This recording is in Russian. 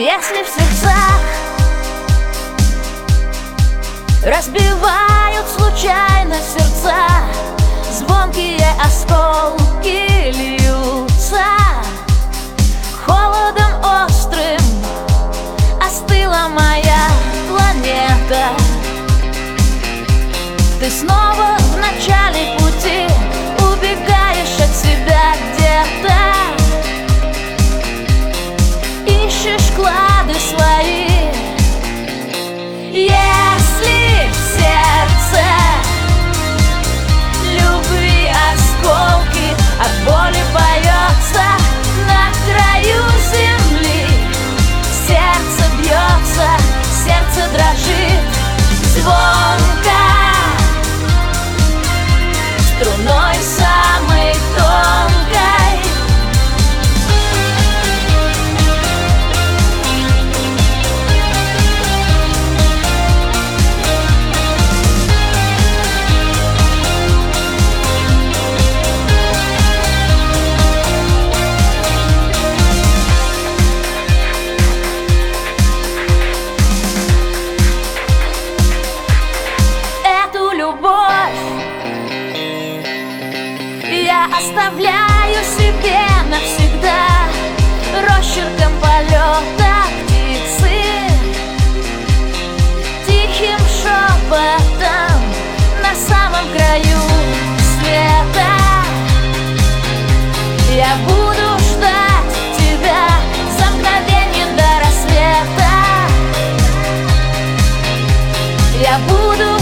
Если в сердцах разбивают случайно сердца, звонкие осколки льются, холодом острым остыла моя планета. Ты снова в начале пути, убегаешь от себя где-то, ищешь клады свои. Если в сердце любви осколки, от боли поется на краю земли, сердце бьется, сердце дрожит звонко, струной самой тонкой. Эту любовь я оставляю себе навсегда, росчерком полета птицы, тихим шепотом на самом краю света. Я буду ждать тебя за мгновенье до рассвета. Я буду